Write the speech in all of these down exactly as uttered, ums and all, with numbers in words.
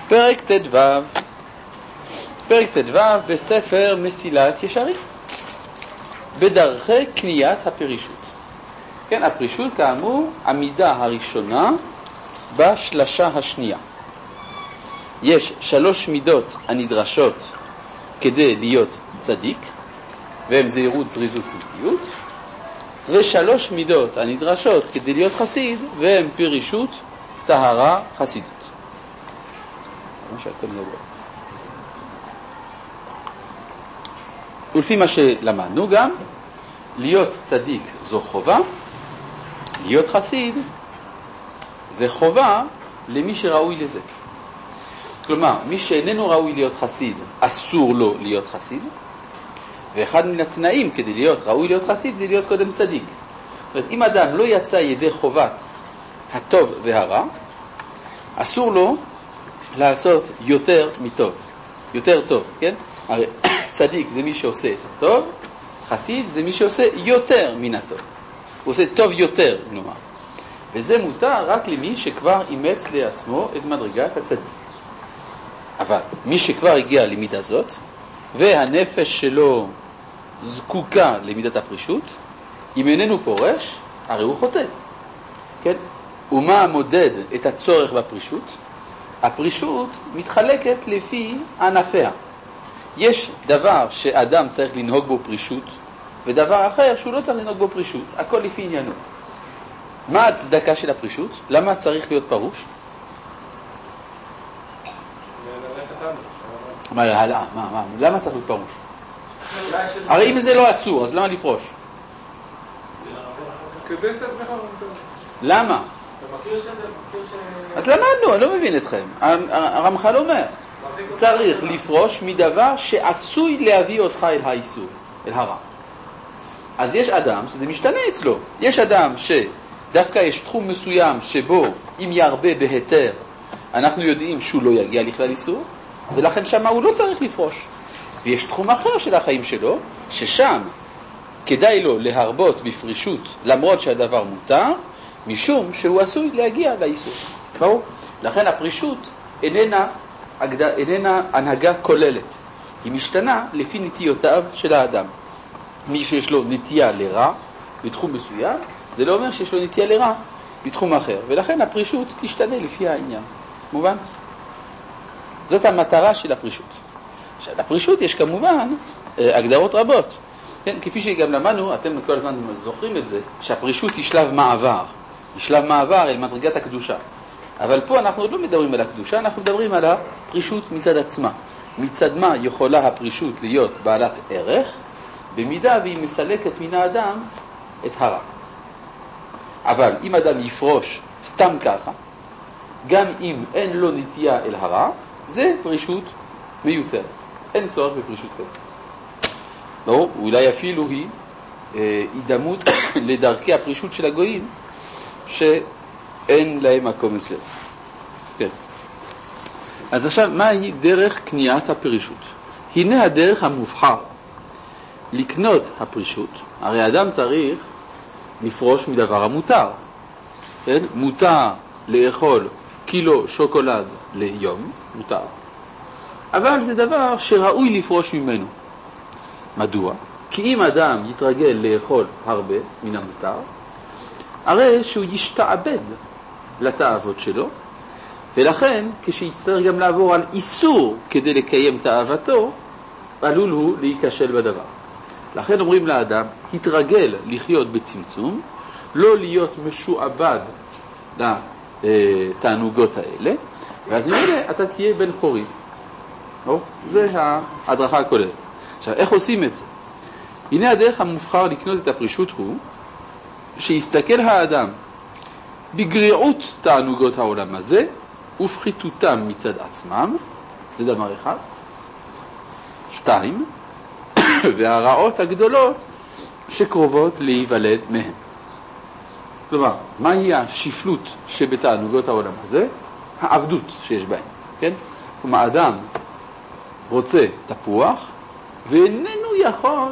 פרק ט"ו, פרק ט"ו בספר מסילת ישרים, בדרכי קניית הפרישות. כן, הפרישות כאמור המידה הראשונה בשלשה השנייה. יש שלוש מידות הנדרשות כדי להיות צדיק, והם זהירות, זריזות ונקיות, ושלוש מידות הנדרשות כדי להיות חסיד, והם פרישות, טהרה, חסידות. מה שאתם נדבר. ולפי מה שלמדנו גם, להיות צדיק זו חובה, להיות חסיד זה חובה למי שראוי לזה. כלומר, מי שאיננו ראוי להיות חסיד, אסור לו להיות חסיד, ואחד מן התנאים כדי להיות ראוי להיות חסיד זה להיות קודם צדיק. זאת אומרת, אם אדם לא יצא ידי חובת הטוב והרע, אסור לו לעשות יותר מטוב, יותר טוב, כן? הרי צדיק זה מי שעושה את הטוב, חסיד זה מי שעושה יותר מן הטוב. הוא עושה טוב יותר, נאמר. וזה מותר רק למי שכבר אימץ לעצמו את מדרגת הצדיק. אבל מי שכבר הגיע למידה זאת, והנפש שלו זקוקה למידת הפרישות, אם איננו פורש, הרי הוא חוטא. כן? ומה מודד את הצורך בפרישות? הפרישות מתחלקת לפי ענפיה. יש דבר שאדם צריך לנהוג בו פרישות, ודבר אחר שהוא לא צריך לנהוג בו פרישות. הכל לפי עניינו. מה הצדקה של הפרישות? למה צריך להיות פרוש? מה, הלאה, מה, מה, למה צריך להיות פרוש? הרי אם זה לא אסור, אז למה לפרוש? למה? אז למדנו, אני לא מבין אתכם. הרמח"ל אומר, צריך לפרוש מדבר שעשוי להביא אותך אל האיסור, אל הרע. אז יש אדם שזה משתנה אצלו. יש אדם שדווקא יש תחום מסוים שבו אם ירבה בהיתר, אנחנו יודעים שהוא לא יגיע לכלל איסור, ולכן שם הוא לא צריך לפרוש. ויש תחום אחר של החיים שלו, ששם כדאי לו להרבות בפרישות, למרות שהדבר מותר, משום שהוא עשוי להגיע לאיסור. ברור? לכן הפרישות איננה, איננה הנהגה כוללת. היא משתנה לפי נטיותיו של האדם. מי שיש לו נטייה לרע בתחום מסוים, זה לא אומר שיש לו נטייה לרע בתחום אחר. ולכן הפרישות תשתנה לפי העניין. מובן? זאת המטרה של הפרישות. עכשיו, לפרישות יש כמובן הגדרות רבות. כן, כפי שגם למדנו, אתם כל הזמן זוכרים את זה, שהפרישות היא שלב מעבר. היא שלב מעבר אל מדרגת הקדושה. אבל פה אנחנו עוד לא מדברים על הקדושה, אנחנו מדברים על הפרישות מצד עצמה. מצד מה יכולה הפרישות להיות בעלת ערך, במידה והיא מסלקת מן האדם את הרע. אבל אם אדם יפרוש סתם ככה, גם אם אין לו נטייה אל הרע, זה פרישות מיותרת. אין צורך בפרישות כזאת. ברור, אולי אפילו היא אה, הידמות לדרכי הפרישות של הגויים, שאין להם מקום אצלנו. כן. אז עכשיו, מהי דרך קניית הפרישות? הנה הדרך המובחר. לקנות הפרישות, הרי אדם צריך לפרוש מדבר המותר. כן? מותר לאכול קילו שוקולד ליום, מותר. אבל זה דבר שראוי לפרוש ממנו. מדוע? כי אם אדם יתרגל לאכול הרבה מן המותר, הרי שהוא ישתעבד לתאוות שלו, ולכן כשיצטרך גם לעבור על איסור כדי לקיים תאוותו, עלול הוא להיכשל בדבר. לכן אומרים לאדם, התרגל לחיות בצמצום, לא להיות משועבד לתענוגות האלה, ואז ממילא אתה תהיה בן חורים. או? זה ההדרכה הכוללת. עכשיו, איך עושים את זה? הנה הדרך המובחר לקנות את הפרישות הוא, שיסתכל האדם בגריעות תענוגות העולם הזה, ופחיתותם מצד עצמם, זה דבר אחד. שתיים, והרעות הגדולות שקרובות להיוולד מהם. כלומר, מהי השפלות שבתענוגות העולם הזה? העבדות שיש בהם. כן? כלומר, אדם רוצה תפוח, ואיננו יכול,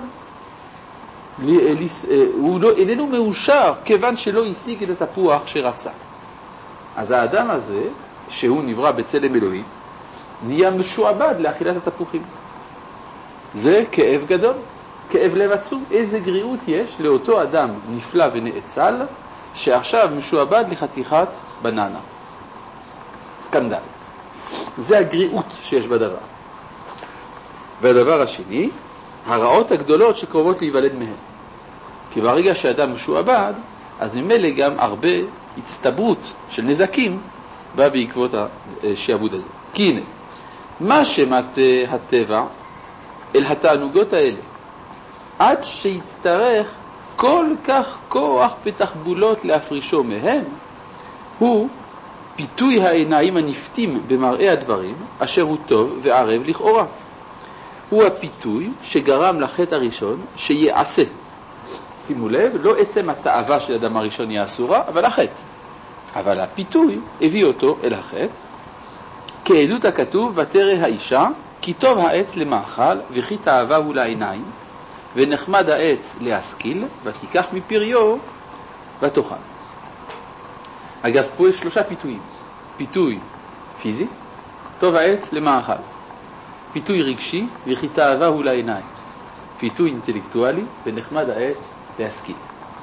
הוא לא, איננו מאושר, כיוון שלא השיג את התפוח שרצה. אז האדם הזה, שהוא נברא בצלם אלוהים, נהיה משועבד לאכילת התפוחים. זה כאב גדול, כאב לב עצום. איזה גריעות יש לאותו אדם נפלא ונאצל, שעכשיו משועבד לחתיכת בננה. סקנדל. זה הגריעות שיש בדבר. והדבר השני, הרעות הגדולות שקרובות להיוולד מהן. כי ברגע שאדם משועבד, אז ממילא גם הרבה הצטברות של נזקים בא בעקבות השעבוד הזה. כי הנה, מה שמת הטבע אל התענוגות האלה, עד שיצטרך כל כך כוח בתחבולות להפרישו מהם, הוא פיתוי העיניים הנפתים במראה הדברים, אשר הוא טוב וערב לכאורה. הוא הפיתוי שגרם לחטא הראשון שיעשה. שימו לב, לא עצם התאווה של אדם הראשון היא אסורה, אבל החטא. אבל הפיתוי הביא אותו אל החטא, כעדות הכתוב, ותרא האישה, כי טוב העץ למאכל, וכי תאווה הוא לעיניים, ונחמד העץ להשכיל, ותיקח מפריו, ותאכל. אגב, פה יש שלושה פיתויים. פיתוי פיזי, טוב העץ למאכל. פיתוי רגשי, וכי תאווה הוא לעיניים. פיתוי אינטלקטואלי, ונחמד העץ להשכיל.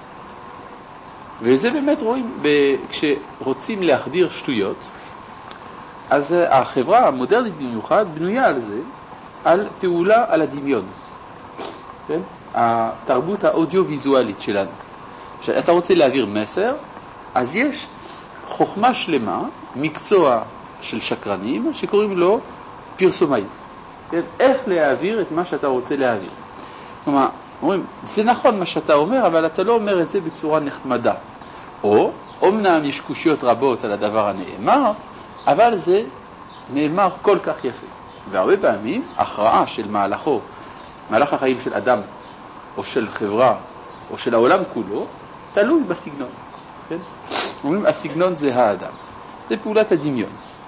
וזה באמת רואים, כשרוצים להחדיר שטויות, אז החברה המודרנית במיוחד בנויה על זה, על פעולה על הדמיון. כן? התרבות האודיו-ויזואלית שלנו. כשאתה רוצה להעביר מסר, אז יש חוכמה שלמה, מקצוע של שקרנים, שקוראים לו פרסומאי. כן? איך להעביר את מה שאתה רוצה להעביר. כלומר, אומרים, זה נכון מה שאתה אומר, אבל אתה לא אומר את זה בצורה נחמדה. או, אומנם יש קושיות רבות על הדבר הנאמר, אבל זה נאמר כל כך יפה. והרבה פעמים, הכרעה של מהלכו, מהלך החיים של אדם, או של חברה, או של העולם כולו, תלוי בסגנון. כן? אומרים, הסגנון זה האדם. זה פעולת הדמיון.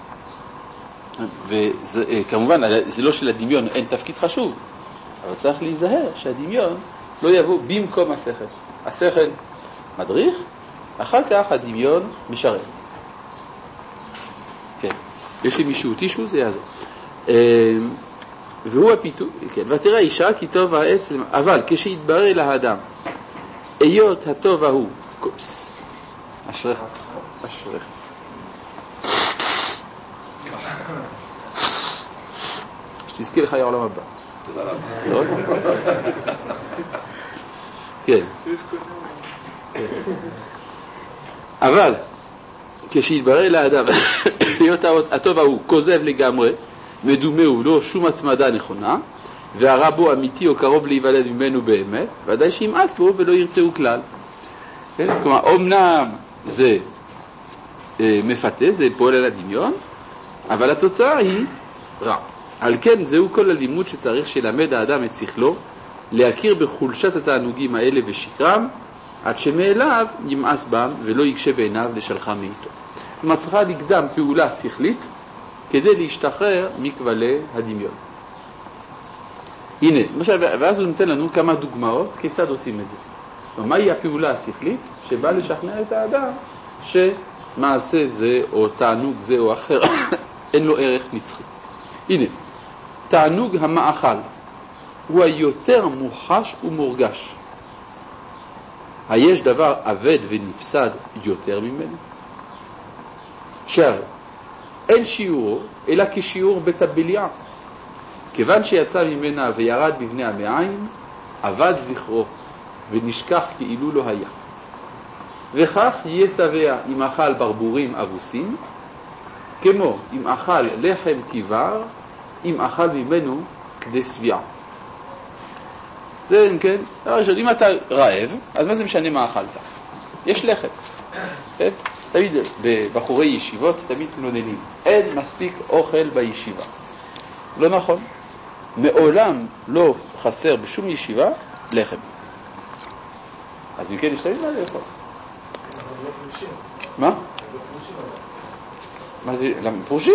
וכמובן, זה לא שלדמיון אין תפקיד חשוב, אבל צריך להיזהר שהדמיון לא יבוא במקום השכל. השכל מדריך, אחר כך הדמיון משרת. כן. יש לי מישהו טישו, זה יעזור. והוא הפיתוי, כן. ותראה אישה כי טוב העץ, אבל כשיתברר לאדם, היות הטוב ההוא, אשריך, אשריך. שתזכי לך העולם הבא. טוב? כן. אבל כשיתברר לאדם להיות הטוב ההוא כוזב לגמרי, מדומה הוא לא שום התמדה נכונה, והרע בו אמיתי או קרוב להיוולד ממנו באמת, ודאי שימאס בו ולא ירצהו כלל. כן? כלומר, אמנם זה אה, מפתה, זה פועל על הדמיון, אבל התוצאה היא רע. על כן זהו כל הלימוד שצריך שלמד האדם את שכלו, להכיר בחולשת התענוגים האלה ושקרם, עד שמאליו ימאס בם ולא יקשה בעיניו לשלחה מאיתו. כלומר, צריכה לקדם פעולה שכלית כדי להשתחרר מכבלי הדמיון. הנה, ואז הוא נותן לנו כמה דוגמאות כיצד עושים את זה. מהי הפעולה השכלית שבאה לשכנע את האדם שמעשה זה או תענוג זה או אחר אין לו ערך נצחי. הנה, תענוג המאכל הוא היותר מוחש ומורגש. היש דבר עבד ונפסד יותר ממנו? שהרי אין שיעורו אלא כשיעור בטבליה. כיוון שיצא ממנה וירד בבני המעיים, עבד זכרו ונשכח כאילו לא היה. וכך יהיה שבע אם אכל ברבורים אבוסים, כמו אם אכל לחם כיבר, אם אכל ממנו כדי סביעה. זה, כן, הראשון, אם אתה רעב, אז מה זה משנה מה אכלת? יש לחם. כן? תמיד בבחורי ישיבות תמיד תלוננים, אין מספיק אוכל בישיבה. לא נכון. מעולם לא חסר בשום ישיבה לחם. אז אם כן, יש תמיד מה לאכול. מה? מה זה? למה? פרושים?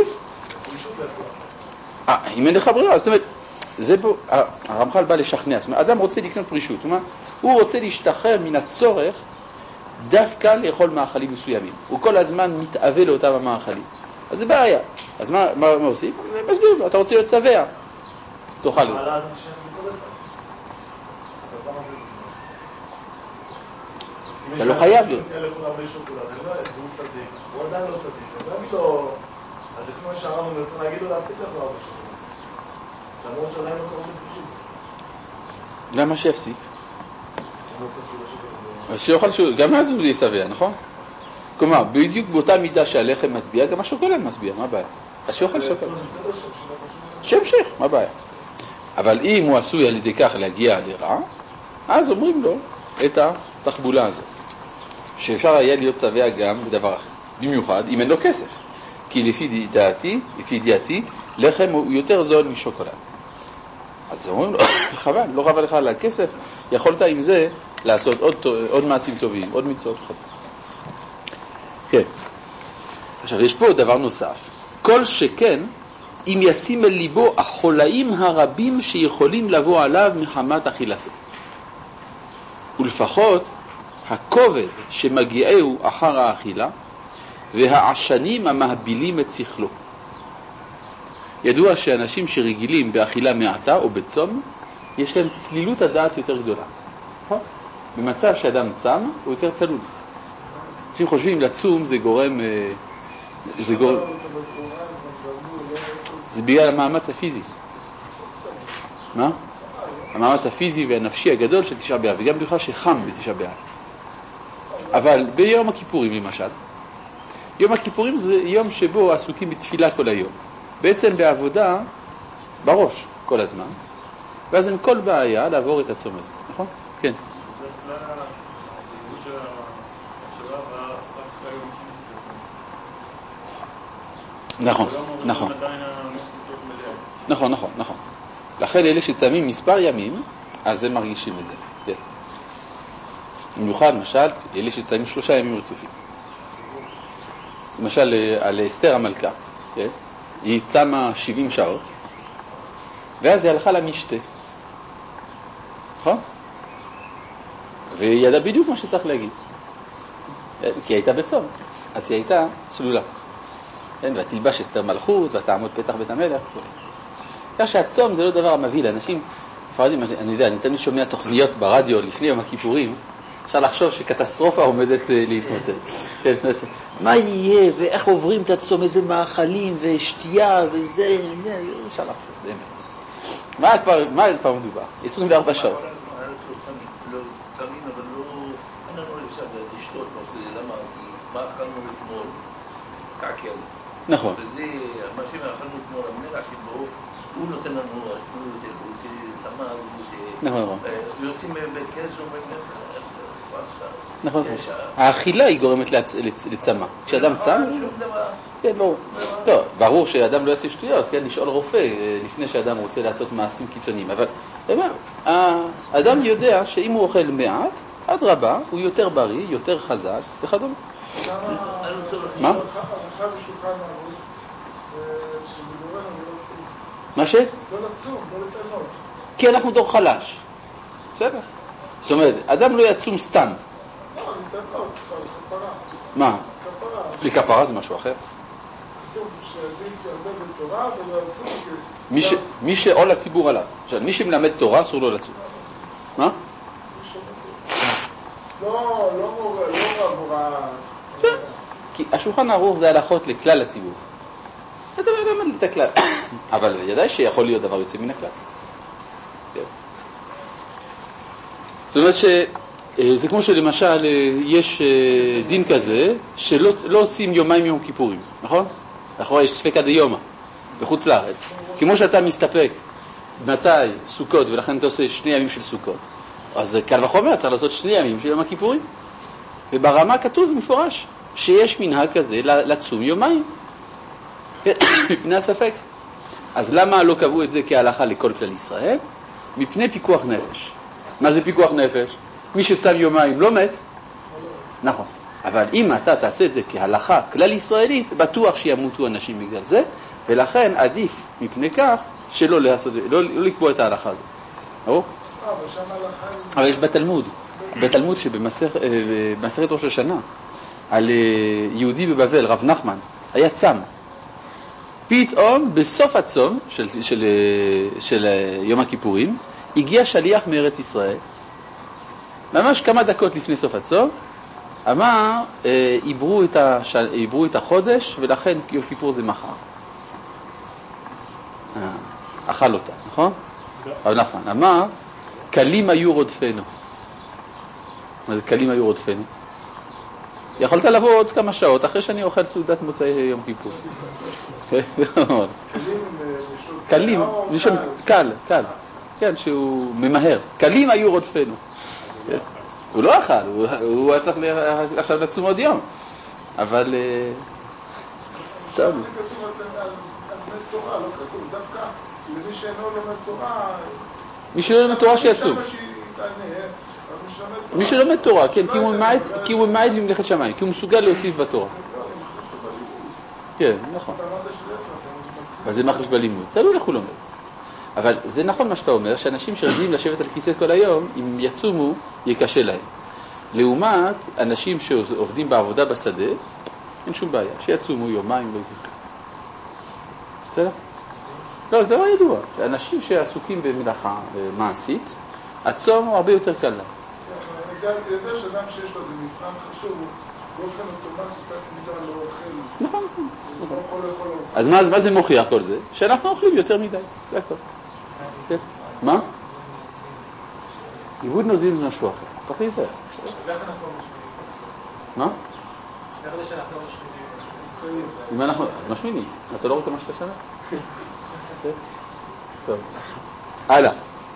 אה, אם אין לך ברירה, זאת אומרת, זה פה, הרמח"ל בא לשכנע, זאת אומרת, אדם רוצה לקנות פרישות, הוא רוצה להשתחרר מן הצורך דווקא לאכול מאכלים מסוימים. הוא כל הזמן מתאווה לאותם המאכלים. אז זה בעיה. אז מה, מה, מה עושים? מסבירים לו, אתה רוצה להיות שבע, תאכל לו. אתה לא חייב להיות. הוא עדיין לא צדיק, אז אני לא... אז זה כמו שהרמב"ם רוצה להגיד לו להפסיק לאכול הרבה שוקולד. למרות שעדיין לא קוראים לפשוט. למה שיפסיק? אז שיאכל שוקולד, גם אז הוא יהיה שבע, נכון? כלומר, בדיוק באותה מידה שהלחם משביע, גם השוקולד משביע, מה הבעיה? אז שיאכל שוקולד. שימשך, מה הבעיה? אבל אם הוא עשוי על ידי כך להגיע לרע, אז אומרים לו את התחבולה הזאת. שאפשר היה להיות שבע גם בדבר אחר. במיוחד אם אין לו כסף. כי לפי דעתי, לפי ידיעתי, לחם הוא יותר זול משוקולד. אז אומרים לו, חבל, לא חבל לך על הכסף, יכולת עם זה לעשות עוד, עוד מעשים טובים, עוד מצוות חדות. כן. עכשיו, יש פה דבר נוסף. כל שכן, אם ישים אל ליבו החולאים הרבים שיכולים לבוא עליו מחמת אכילתו. ולפחות, הכובד שמגיעהו אחר האכילה, והעשנים המהבילים את שכלו. ידוע שאנשים שרגילים באכילה מעטה או בצום, יש להם צלילות הדעת יותר גדולה. במצב שאדם צם, הוא יותר צלול. אנשים חושבים לצום זה גורם... זה גורם... זה בגלל המאמץ הפיזי. מה? המאמץ הפיזי והנפשי הגדול של תשעה באב, וגם בכלל שחם בתשעה באב. אבל ביום הכיפורים למשל, יום הכיפורים זה יום שבו עסוקים בתפילה כל היום. בעצם בעבודה בראש כל הזמן, ואז אין כל בעיה לעבור את הצום הזה, נכון? כן. נכון, נכון. נכון, נכון, נכון. לכן אלה שצמים מספר ימים, אז הם מרגישים את זה. כן. במיוחד, למשל, אלה שצמים שלושה ימים רצופים. למשל, על אסתר המלכה, כן? היא צמה שבעים שעות, ואז היא הלכה למשתה. נכון? והיא ידעה בדיוק מה שצריך להגיד. כי היא הייתה בצום, אז היא הייתה צלולה. כן? ותלבש אסתר מלכות, ותעמוד פתח בית המלך. כך שהצום זה לא דבר המביא לאנשים. פרדים, אני יודע, אני תמיד שומע תוכניות ברדיו לפני יום הכיפורים, אפשר לחשוב שקטסטרופה עומדת להתמוטט. מה יהיה ואיך עוברים את הצום, איזה מאכלים ושתייה וזה, אפשר לחשוב, באמת. מה כבר, מה כבר מדובר? עשרים וארבע שעות. צמים, אבל לא, אין לנו אפשר לשתות, למה? מה אכלנו אתמול? קעקע. נכון. וזה, מה שאכלנו אתמול, המלך שבו, הוא נותן לנו, הוא שתמר, הוא שיוצאים מבית כנסת, אומרים לך, נכון. האכילה היא גורמת לצמא. כשאדם צם... כן, ברור. טוב, ברור שאדם לא יעשה שטויות, כן? לשאול רופא לפני שאדם רוצה לעשות מעשים קיצוניים. אבל, האדם יודע שאם הוא אוכל מעט, עד רבה, הוא יותר בריא, יותר חזק, וכדומה. מה? מה ש? לא לצום, לא לצנות. כי אנחנו דור חלש. בסדר? זאת אומרת, אדם לא יצום סתם. לא, אני אתן לו, כפרה. מה? כפרה. בלי כפרה זה משהו אחר. כתוב שעדיף שירבה בתורה ולא יצום. מי שעול הציבור עליו. עכשיו, מי שמלמד תורה אסור לו לצום. מה? לא, לא מורה, לא עבורה. כי השולחן ערוך זה הלכות לכלל הציבור. אתה מלמד את הכלל. אבל ידעי שיכול להיות דבר יוצא מן הכלל. זאת אומרת שזה כמו שלמשל יש דין כזה שלא לא עושים יומיים יום כיפורים, נכון? אחורה יש ספקא דיומא בחוץ לארץ. כמו שאתה מסתפק מתי סוכות ולכן אתה עושה שני ימים של סוכות, אז קל וחומר צריך לעשות שני ימים של יום הכיפורים. וברמה כתוב במפורש שיש מנהג כזה לצום יומיים מפני הספק. אז למה לא קבעו את זה כהלכה לכל כלל ישראל? מפני פיקוח נפש. מה זה פיקוח נפש? מי שצם יומיים לא מת. נכון. אבל אם אתה תעשה את זה כהלכה כלל ישראלית, בטוח שימותו אנשים בגלל זה, ולכן עדיף מפני כך שלא לעשות, לא, לא לקבוע את ההלכה הזאת. ברור? אבל יש בתלמוד, בתלמוד שבמסכת ראש השנה, על יהודי בבבל, רב נחמן, היה צם פתאום בסוף הצום של, של, של יום הכיפורים הגיע שליח מארץ ישראל, ממש כמה דקות לפני סוף הצום, אמר, עברו את, הש... עברו את החודש ולכן יום כיפור זה מחר. אכל אותה, נכון? אבל נכון, אמר, קלים היו רודפנו. מה זה קלים היו רודפנו? יכולת לבוא עוד כמה שעות אחרי שאני אוכל סעודת מוצאי יום כיפור. קלים, קל, קל. כן, שהוא ממהר. קלים היו רודפנו. הוא לא אכל, הוא היה צריך עכשיו לצום עוד יום. אבל... סתם. זה כתוב על בני תורה, לא כתוב. דווקא למי שאינו לומד תורה... מי שלומד תורה שיצום. מי שלומד תורה, כן, כי הוא ממעט למלאכת שמיים, כי הוא מסוגל להוסיף בתורה. כן, נכון. אז זה מחש בלימוד, תלוי איך הוא לומד. אבל זה נכון מה שאתה אומר, שאנשים שרגילים לשבת על כיסא כל היום, אם יצומו, יקשה להם. לעומת אנשים שעובדים בעבודה בשדה, אין שום בעיה, שיצומו יומיים, לא יקרה. בסדר? לא, זה לא ידוע. אנשים שעסוקים במלאכה מעשית, הצום הוא הרבה יותר קל להם. אני יודע שאדם שיש לו איזה מבחן חשוב, באופן אוטומטי תמיד לא אוכל. נכון, נכון. אז מה זה מוכיח כל זה? שאנחנו אוכלים יותר מדי, זה הכל. מה? עיבוד נוזלים זה משהו אחר. צריך להיזהר. מה? איך זה שאנחנו לא משמינים? אם אנחנו... אז משמינים. אתה לא רואה מה שאתה שנה? טוב. הלאה.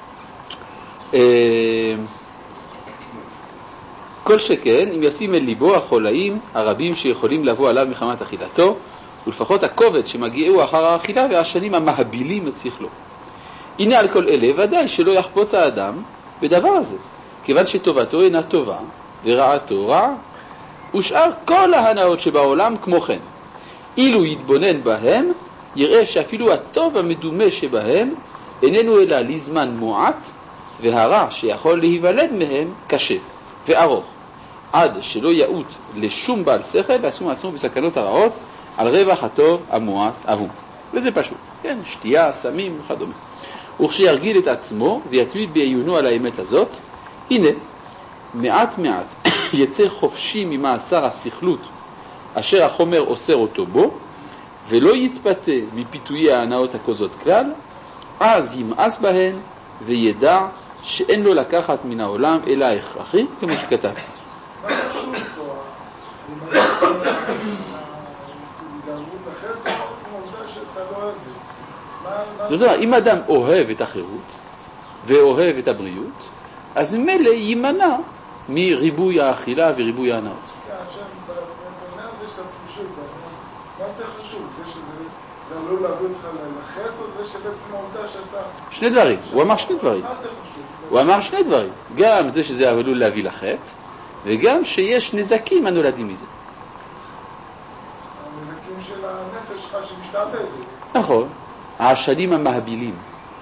כל שכן, אם ישים אל ליבו החולאים הרבים שיכולים לבוא עליו מחמת אכילתו, ולפחות הכובד שמגיעו אחר האכילה והשנים המהבילים את שכלו. הנה על כל אלה ודאי שלא יחפוץ האדם בדבר הזה, כיוון שטובתו אינה טובה ורעתו רעה, ושאר כל ההנאות שבעולם כמו כן. אילו יתבונן בהם, יראה שאפילו הטוב המדומה שבהם איננו אלא לזמן מועט, והרע שיכול להיוולד מהם קשה וארוך, עד שלא יעוט לשום בעל שכל ועשו מעצמו בסכנות הרעות על רווח הטוב המועט ההוא. וזה פשוט, כן, שתייה, סמים וכדומה. וכשירגיל את עצמו ויתמיד בעיונו על האמת הזאת, הנה, מעט מעט יצא חופשי ממאסר השכלות אשר החומר אוסר אותו בו, ולא יתפתה מפיתויי ההנאות הכוזות כלל, אז ימאס בהן וידע שאין לו לקחת מן העולם אלא הכרחי, כמו שכתבתי. מה חשוב פה? אני זאת אומרת, אם אדם אוהב את החירות ואוהב את הבריאות, אז ממילא יימנע מריבוי האכילה וריבוי ההנאות. כן, עכשיו, בעניין הזה שאתה פשוט, מה יותר חשוב? זה שזה עלול להביא אותך לחטא, או זה שבעצם העובדה שאתה... שני דברים, הוא אמר שני דברים. מה יותר חשוב? הוא אמר שני דברים, גם זה שזה עלול להביא לחטא, וגם שיש נזקים הנולדים מזה. הנזקים של הנפש שלך שמשתעבד. נכון, השנים המהבילים.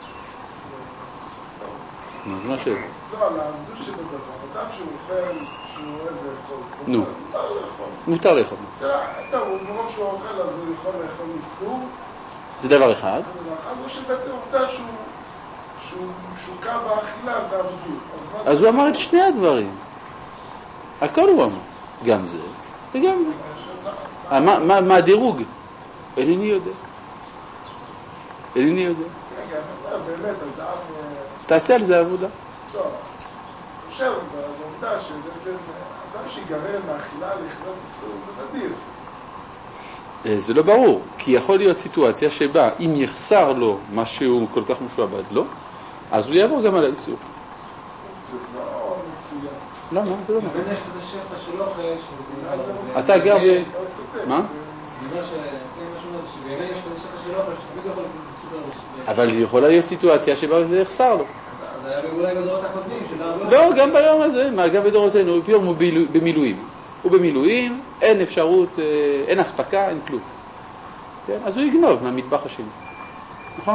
מה זה משהו? לא, על העמדות שבדבר, אדם שהוא אוכל, שהוא אוהב לאכול. נו. מותר לאכול. מותר לאכול. טוב, מרוב שהוא אוכל, אז הוא יכול לאכול איסור. זה דבר אחד. זה דבר אחד, או שבעצם עובדה שהוא שוקע באכילה ועבדות. אז הוא אמר את שני הדברים. הכל הוא אמר. גם זה וגם זה. מה הדירוג? אינני יודע. אינני יודע. באמת, אדם... תעשה על זה עבודה. לא, אני חושב, בעובדה שבעצם אדם שיגרר מהאכילה לכלות איסור, זה נדיר. זה לא ברור, כי יכול להיות סיטואציה שבה אם יחסר לו מה שהוא כל כך משועבד לו, אז הוא יעבור גם על האיסור. זה לא מצוין. לא, לא, זה לא נכון. יש כזה שפע של אוכל, שזה... אתה גר ב... מה? בגלל שבאמת יש כזה שפע של אוכל, שתמיד יכול לסודר... אבל יכולה להיות סיטואציה שבה זה יחסר לו. זה היה אולי בדורות הקודמים, שלא... לא, גם ביום הזה, גם בדורותינו, פתאום הוא במילואים. הוא במילואים, אין אפשרות, אין הספקה, אין כלום. כן? אז הוא יגנוב מהמטבח השני. נכון?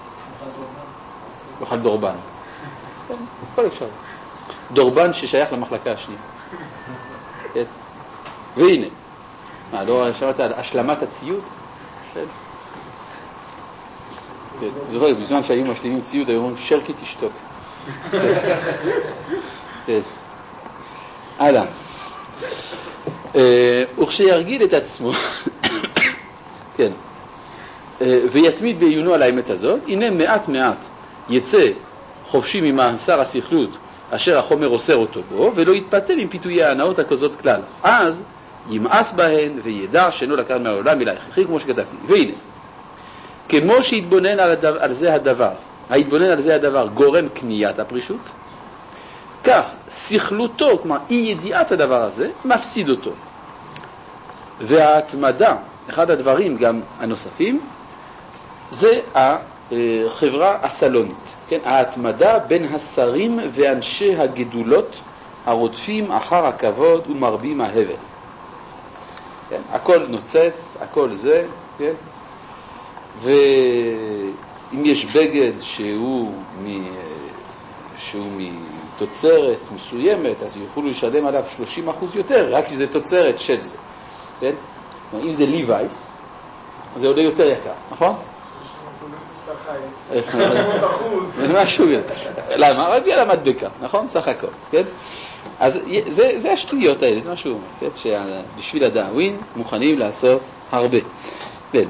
אוכל דורבן. כן, הכל אפשר. דורבן ששייך למחלקה השנייה. כן. והנה. מה, לא שמעת על השלמת הציוד? כן. זוכר, בזמן שהיו משלימים ציוד, היו אומרים, שרקי תשתוק. הלאה. וכשירגיל את עצמו, כן, ויתמיד בעיונו על האמת הזאת, הנה מעט מעט יצא חופשי ממאסר השכלות אשר החומר אוסר אותו בו, ולא יתפתל עם פיתויי ההנאות הכזאת כלל. אז ימאס בהן וידע שאינו לקח מהעולם אלא הכרחי, כמו שכתבתי. והנה, כמו שהתבונן על, הדבר, על זה הדבר, ההתבונן על זה הדבר גורם קניית הפרישות, כך שכלותו, כלומר אי ידיעת הדבר הזה, מפסיד אותו. וההתמדה, אחד הדברים גם הנוספים, זה החברה הסלונית, כן? ההתמדה בין השרים ואנשי הגדולות הרודפים אחר הכבוד ומרבים ההבל. כן? הכל נוצץ, הכל זה, כן? ואם יש בגד שהוא, מ... שהוא מתוצרת מסוימת, אז יוכלו לשלם עליו שלושים אחוז יותר, רק כי זה תוצרת של זה. כן? אם זה ליווייס, זה עולה יותר יקר, נכון? משהו יותר. למה? רק בגלל המדבקה, נכון? סך הכל, כן? אז זה, זה השטויות האלה, זה מה שהוא אומר, כן? שבשביל הדאווין מוכנים לעשות הרבה. כן.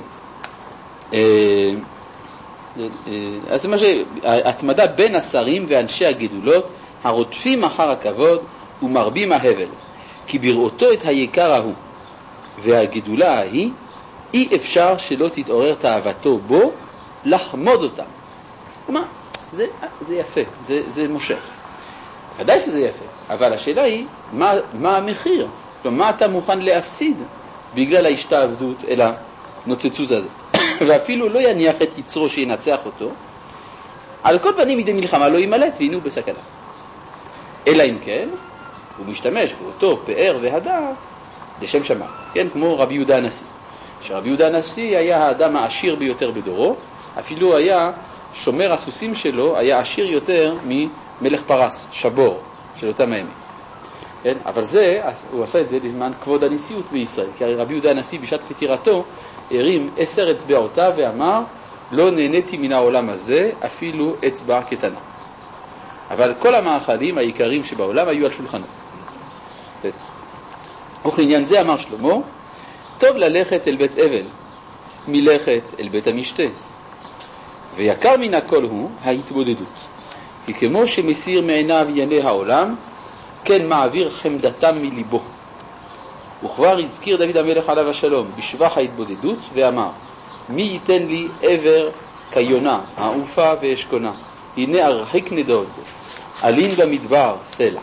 אז זה מה שהתמדה בין השרים ואנשי הגדולות הרודפים אחר הכבוד ומרבים ההבל, כי בראותו את היקר ההוא והגדולה ההיא, אי אפשר שלא תתעורר תאוותו בו לחמוד אותם. כלומר, זה, זה יפה, זה, זה מושך. ודאי שזה יפה, אבל השאלה היא, מה, מה המחיר? כלומר, מה אתה מוכן להפסיד בגלל ההשתעבדות אל הנוצצות הזאת? ואפילו לא יניח את יצרו שינצח אותו, על כל פנים מדי מלחמה לא ימלט והנה בסכנה. אלא אם כן, הוא משתמש באותו פאר והדר לשם שמיים, כן? כמו רבי יהודה הנשיא. שרבי יהודה הנשיא היה האדם העשיר ביותר בדורו, אפילו היה שומר הסוסים שלו, היה עשיר יותר ממלך פרס, שבור, של אותם הימים. כן? אבל זה, הוא עשה את זה למען כבוד הנשיאות בישראל, כי רבי יהודה הנשיא בשעת פטירתו הרים עשר אצבעותיו ואמר, לא נהניתי מן העולם הזה, אפילו אצבע קטנה. אבל כל המאכלים העיקריים שבעולם היו על שולחנו. כן? וכעניין זה אמר שלמה, טוב ללכת אל בית אבל, מלכת אל בית המשתה. ויקר מן הכל הוא ההתבודדות. כי כמו שמסיר מעיניו ענייני העולם, כן מעביר חמדתם מליבו. וכבר הזכיר דוד המלך עליו השלום בשבח ההתבודדות ואמר, מי ייתן לי עבר כיונה, העופה ואשכונה. הנה ארחיק נדוד, עלין במדבר סלע.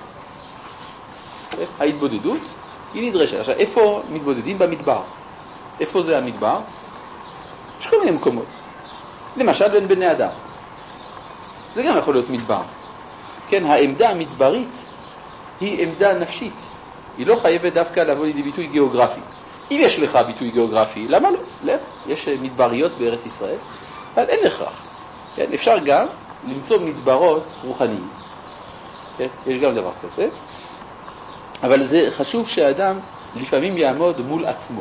ההתבודדות היא נדרשת. עכשיו, איפה מתבודדים? במדבר. איפה זה המדבר? יש כל מיני מקומות. למשל בין בני אדם. זה גם יכול להיות מדבר. כן, העמדה המדברית היא עמדה נפשית. היא לא חייבת דווקא לבוא לידי ביטוי גיאוגרפי. אם יש לך ביטוי גיאוגרפי, למה לא? לב, יש מדבריות בארץ ישראל, אבל אין הכרח. כן, אפשר גם למצוא מדברות רוחניים. כן, יש גם דבר כזה. אבל זה חשוב שהאדם לפעמים יעמוד מול עצמו.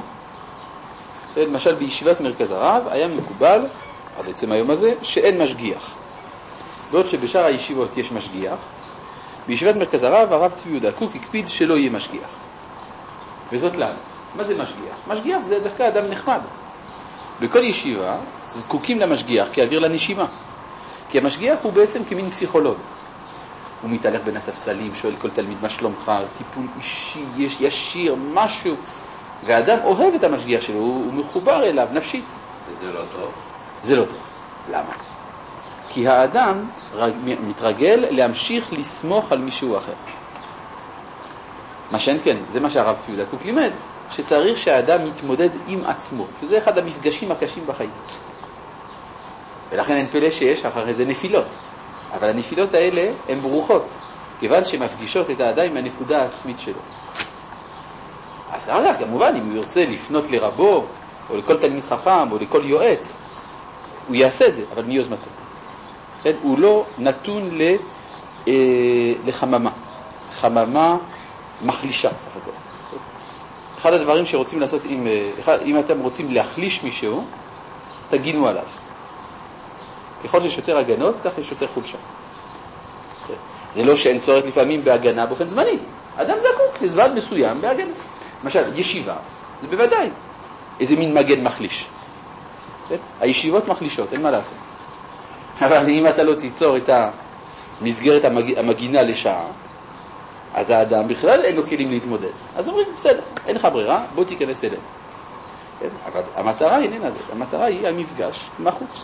למשל בישיבת מרכז הרב היה מקובל, עד עצם היום הזה, שאין משגיח. בעוד שבשאר הישיבות יש משגיח, בישיבת מרכז הרב, הרב צבי יהודה קוק הקפיד שלא יהיה משגיח. וזאת למה? מה זה משגיח? משגיח זה דווקא אדם נחמד. בכל ישיבה זקוקים למשגיח כאוויר לנשימה. כי המשגיח הוא בעצם כמין פסיכולוג. הוא מתהלך בין הספסלים, שואל כל תלמיד מה שלומך, טיפול אישי, יש, ישיר, משהו. והאדם אוהב את המשגיח שלו, הוא, הוא מחובר אליו נפשית. וזה לא טוב? זה לא טוב. למה? כי האדם מתרגל להמשיך לסמוך על מישהו אחר. מה שאין כן, זה מה שהרב צבי יהודה קוק לימד, שצריך שהאדם יתמודד עם עצמו, שזה אחד המפגשים הקשים בחיים. ולכן אין פלא שיש אחרי זה נפילות. אבל הנפילות האלה הן ברוכות, כיוון שמפגישות את האדם עם הנקודה העצמית שלו. אז אחר כך, כמובן, אם הוא ירצה לפנות לרבו, או לכל תלמיד חכם, או לכל יועץ, הוא יעשה את זה, אבל מיוזמתו. כן? הוא לא נתון ל, אה, לחממה. חממה מחלישה, סך הכל. אחד הדברים שרוצים לעשות, אם, אחד, אם אתם רוצים להחליש מישהו, תגינו עליו. ככל שיש יותר הגנות, כך יש יותר חולשה. זה לא שאין צורך לפעמים בהגנה באופן זמני. אדם זקוק לזמן מסוים בהגנה. למשל, ישיבה, זה בוודאי איזה מין מגן מחליש. הישיבות מחלישות, אין מה לעשות. אבל אם אתה לא תיצור את המסגרת המגינה לשעה, אז האדם בכלל אין לו כלים להתמודד. אז אומרים, בסדר, אין לך ברירה, בוא תיכנס אליהם. אבל המטרה איננה זאת, המטרה היא המפגש עם החוץ.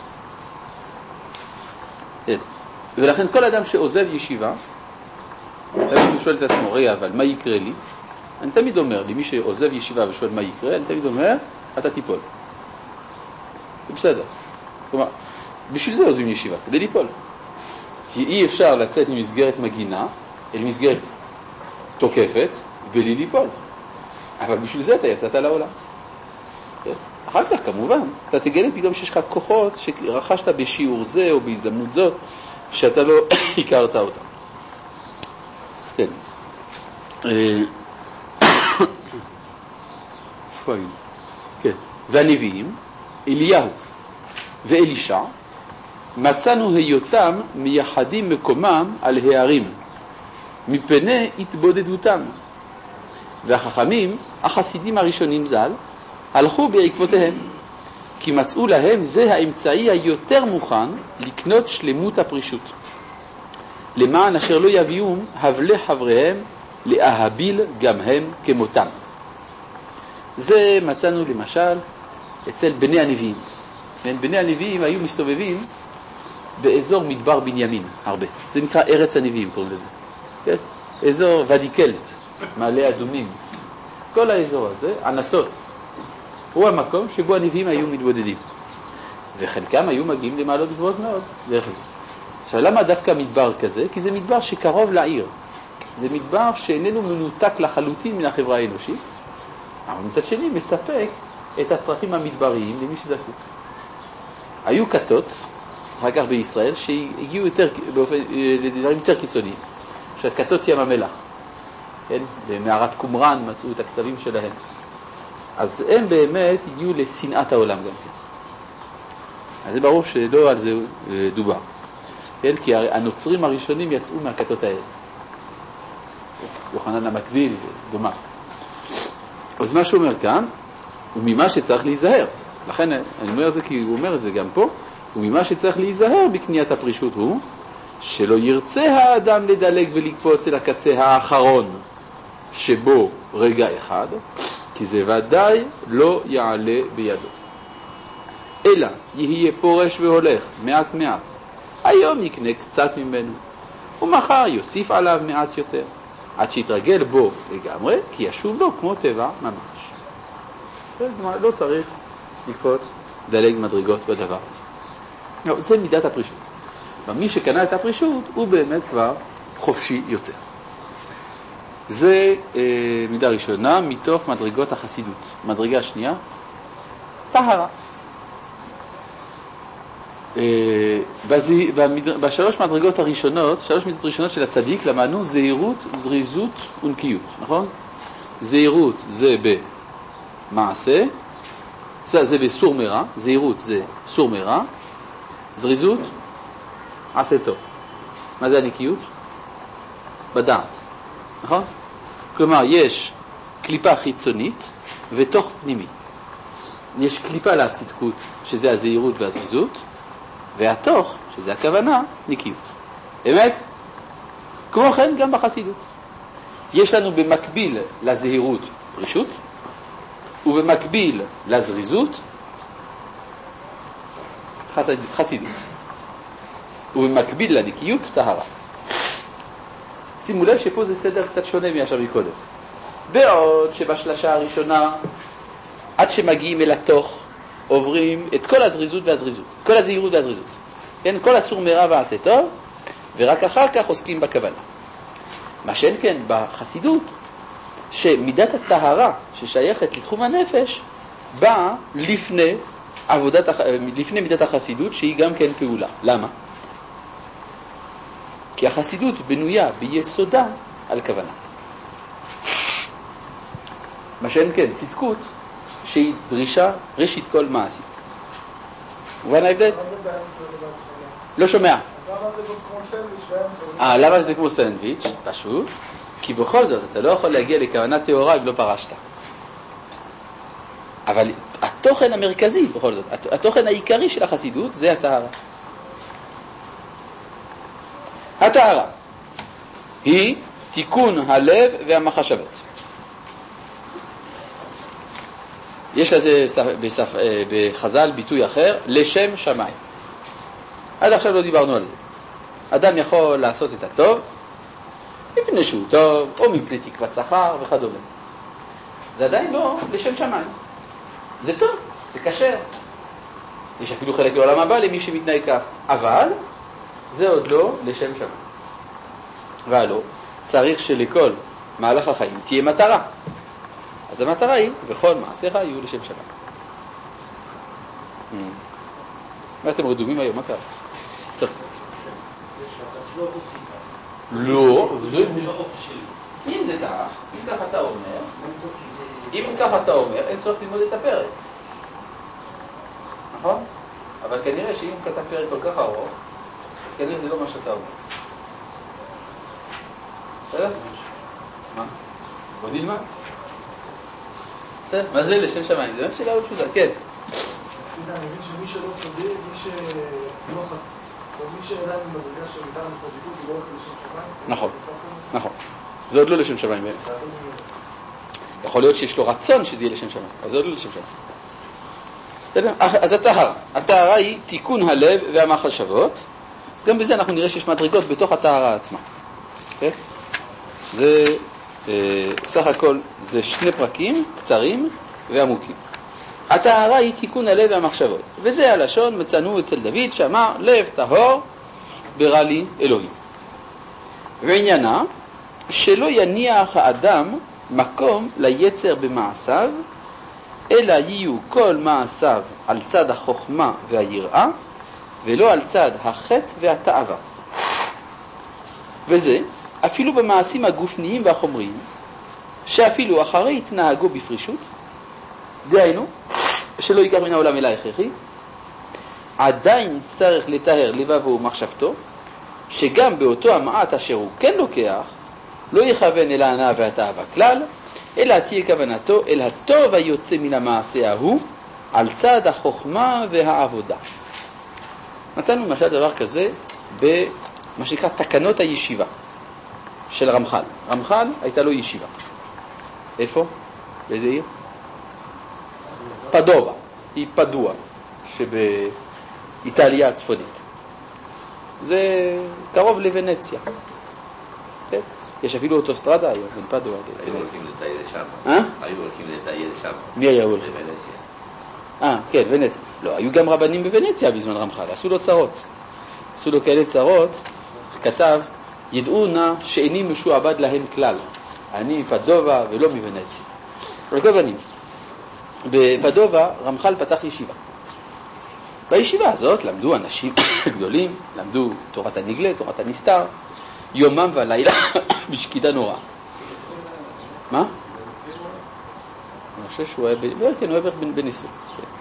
ולכן כל אדם שעוזב ישיבה, תמיד שואל את עצמו, רגע, אבל מה יקרה לי? אני תמיד אומר, למי שעוזב ישיבה ושואל מה יקרה, אני תמיד אומר, אתה תיפול. זה בסדר. כלומר, בשביל זה עוזבים ישיבה, כדי ליפול. כי אי אפשר לצאת ממסגרת מגינה אל מסגרת תוקפת בלי ליפול. אבל בשביל זה אתה יצאת לעולם. אחר כך, כמובן, אתה תגלה פתאום שיש לך כוחות שרכשת בשיעור זה או בהזדמנות זאת, שאתה לא הכרת אותם. כן. כן. והנביאים, אליהו ואלישע, מצאנו היותם מייחדים מקומם על הערים, מפני התבודדותם. והחכמים, החסידים הראשונים ז"ל, הלכו בעקבותיהם, כי מצאו להם זה האמצעי היותר מוכן לקנות שלמות הפרישות. למען אשר לא יביאום הבלי חבריהם לההביל גם הם כמותם. זה מצאנו למשל אצל בני הנביאים. בני הנביאים היו מסתובבים באזור מדבר בנימין הרבה. זה נקרא ארץ הנביאים, קוראים לזה. כן? אזור ודיקלט, מעלה אדומים. כל האזור הזה, ענתות, הוא המקום שבו הנביאים היו מתבודדים. וחלקם היו מגיעים למעלות גבוהות מאוד. עכשיו, למה דווקא מדבר כזה? כי זה מדבר שקרוב לעיר. זה מדבר שאיננו מנותק לחלוטין מן החברה האנושית, אבל מצד שני מספק את הצרכים המדבריים למי שזקוק. היו כתות, אחר כך בישראל, שהגיעו יותר, באופן, לדברים יותר קיצוניים. כתות ים המלח. כן? במערת קומראן מצאו את הכתבים שלהם. אז הם באמת הגיעו לשנאת העולם גם כן. אז זה ברור שלא על זה דובר. כן? כי הנוצרים הראשונים יצאו מהכתות האלה. יוחנן המקביל דומה. אז מה שהוא אומר כאן, הוא ממה שצריך להיזהר. לכן אני אומר את זה כי הוא אומר את זה גם פה, וממה שצריך להיזהר בקניית הפרישות הוא, שלא ירצה האדם לדלג ולקפוץ אל הקצה האחרון שבו רגע אחד, כי זה ודאי לא יעלה בידו. אלא יהיה פורש והולך מעט מעט. היום יקנה קצת ממנו, ומחר יוסיף עליו מעט יותר, עד שיתרגל בו לגמרי, כי ישוב לו כמו טבע ממש. לא צריך לקפוץ, דלג מדרגות בדבר הזה. לא, זה מידת הפרישות. ומי שקנה את הפרישות הוא באמת כבר חופשי יותר. זה אה, מידה ראשונה מתוך מדרגות החסידות. מדרגה שנייה, טהרה. אה, בזי, במד... בשלוש מדרגות הראשונות, שלוש מדרגות ראשונות של הצדיק, למדנו זהירות, זריזות ונקיות, נכון? זהירות זה במעשה, זה, זה בסור מרע, זהירות זה סור מרע, זריזות, עשה טוב. מה זה הנקיות? בדעת. נכון? כלומר, יש קליפה חיצונית ותוך פנימי. יש קליפה לצדקות, שזה הזהירות והזריזות, והתוך, שזה הכוונה, נקיות. אמת? כמו כן, גם בחסידות. יש לנו במקביל לזהירות פרישות, ובמקביל לזריזות חסידות. ובמקביל לנקיות טהרה. שימו לב שפה זה סדר קצת שונה מאשר מקודם. בעוד שבשלשה הראשונה, עד שמגיעים אל התוך, עוברים את כל הזריזות והזריזות, כל הזהירות והזריזות. כן, כל אסור מרע ועשה טוב, ורק אחר כך עוסקים בכוונה. מה שאין כן בחסידות, שמידת הטהרה ששייכת לתחום הנפש, באה לפני, עבודת, לפני מידת החסידות, שהיא גם כן פעולה. למה? כי החסידות בנויה ביסודה על כוונה. מה שאין כן, צדקות, שהיא דרישה ראשית כל מעשית. ובן ההבדל? לא שומע. למה זה כמו סנדוויץ'? אה, למה זה כמו סנדוויץ'? פשוט. כי בכל זאת, אתה לא יכול להגיע לכוונה טהורה אם לא פרשת. אבל התוכן המרכזי, בכל זאת, התוכן העיקרי של החסידות זה הטהרה. הטהרה היא תיקון הלב והמחשבות. יש לזה בספ... בחז"ל ביטוי אחר, לשם שמיים. עד עכשיו לא דיברנו על זה. אדם יכול לעשות את הטוב, מפני שהוא טוב, או מפני תקוות שכר וכדומה. זה עדיין לא לשם שמיים. זה טוב, זה כשר. יש אפילו חלק לעולם הבא למי שמתנהג כך. אבל זה עוד לא לשם שמיים. והלא, צריך שלכל מהלך החיים תהיה מטרה. אז המטרה היא, בכל מעשיך יהיו לשם שמיים. מה אתם רדומים היום? מה קרה? טוב. לא, אם זה כך, אם כך אתה אומר, אם כך אתה אומר, אין צורך ללמוד את הפרק. נכון? אבל כנראה שאם כתב פרק כל כך ארוך, אז כנראה זה לא מה שאתה אומר. בסדר? מה? בוא נלמד. בסדר? מה זה לשם שמיים? זה באמת שאלה לא פשוטה, כן. אני מבין שמי שלא צודק, מי שלא חס... או מי שעדיין מדרגה של מידה מצדיקות, הוא לא הולך לשם שמיים? נכון, נכון. זה עוד לא לשם שמיים באמת. יכול להיות שיש לו רצון שזה יהיה לשם שמיים, אבל זה עוד לא לשם שמיים. אז הטהרה. הטהרה היא תיקון הלב והמחשבות. גם בזה אנחנו נראה שיש מדרגות בתוך הטהרה עצמה. זה, סך הכל, זה שני פרקים קצרים ועמוקים. הטהרה היא תיקון הלב והמחשבות. וזה הלשון מצאנו אצל דוד שאמר לב טהור ברא לי אלוהים. ועניינה שלא יניח האדם מקום ליצר במעשיו, אלא יהיו כל מעשיו על צד החוכמה והיראה, ולא על צד החטא והתאווה. וזה אפילו במעשים הגופניים והחומריים, שאפילו אחרי התנהגו בפרישות, דהיינו, שלא ייקח מן העולם אלא הכרחי, עדיין יצטרך לטהר לבבו ומחשבתו, שגם באותו המעט אשר הוא כן לוקח, לא יכוון אל ההנאה והתאווה כלל, אלא תהיה כוונתו אל הטוב היוצא מן המעשה ההוא, על צד החוכמה והעבודה. מצאנו למשל דבר כזה במה שנקרא תקנות הישיבה של רמח"ל. רמח"ל הייתה לו ישיבה. איפה? באיזה עיר? פדובה. היא פדואה, שבאיטליה הצפונית. זה קרוב לוונציה. כן? יש אפילו אוטוסטרדה היום, בין פדואה לוונציה. היו הולכים לטייל לשם. אה? היו הולכים לטייל לשם. מי היה הולכים? לוונציה. אה, כן, ונציה. לא, היו גם רבנים בוונציה בזמן רמח"ל, עשו לו צרות. עשו לו כאלה צרות, כתב, ידעו נא שאיני משועבד להם כלל. אני מפדובה ולא מוונציה. אבל כל בנים. בפדובה רמח"ל פתח ישיבה. בישיבה הזאת למדו אנשים גדולים, למדו תורת הנגלה, תורת הנסתר, יומם ולילה בשקידה נורא. מה? אני חושב שהוא היה, כן, הוא היה בן עשרים.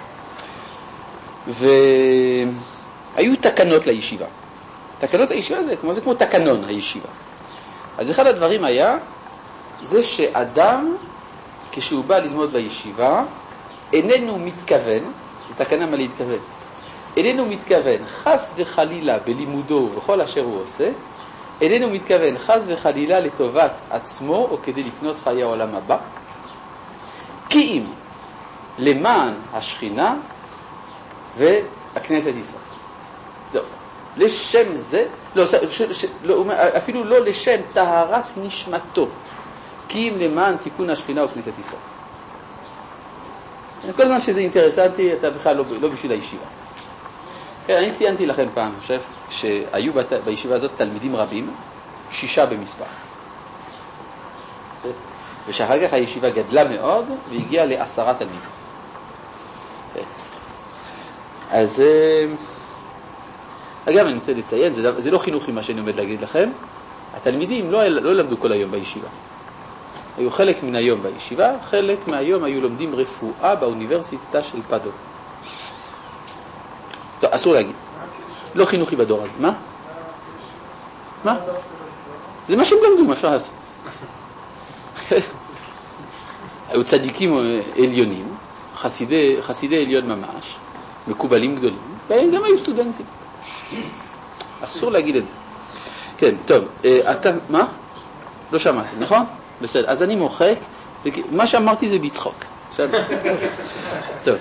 והיו תקנות לישיבה. תקנות הישיבה זה כמו, זה כמו תקנון הישיבה. אז אחד הדברים היה, זה שאדם, כשהוא בא ללמוד בישיבה, איננו מתכוון, זה תקנה מה להתכוון, איננו מתכוון חס וחלילה בלימודו ובכל אשר הוא עושה, איננו מתכוון חס וחלילה לטובת עצמו או כדי לקנות חיי העולם הבא, כי אם למען השכינה והכנסת ישראל. לא, לשם זה, לא, ש, ש, לא, אפילו לא לשם טהרת נשמתו, כי אם למען תיקון השכינה וכנסת ישראל. כל זמן שזה אינטרסנטי, אתה בכלל לא, לא בשביל הישיבה. כן, אני ציינתי לכם פעם, חושב, שהיו בת, בישיבה הזאת תלמידים רבים, שישה במספר. ושאחר כך הישיבה גדלה מאוד, והגיעה לעשרה תלמידים. אז, אגב, אני רוצה לציין, זה, זה לא חינוכי מה שאני עומד להגיד לכם, התלמידים לא, לא למדו כל היום בישיבה. היו חלק מן היום בישיבה, חלק מהיום היו לומדים רפואה באוניברסיטה של פדו. לא, אסור להגיד. לא חינוכי בדור הזה. מה? מה? זה מה שהם למדו, מה אפשר לעשות? היו צדיקים עליונים, חסידי, חסידי עליון ממש, מקובלים גדולים, והם גם היו סטודנטים. אסור להגיד את זה. כן, טוב, אתה, מה? לא שמעתי, נכון? בסדר, אז אני מוחק, זה, מה שאמרתי זה בצחוק. בסדר? טוב.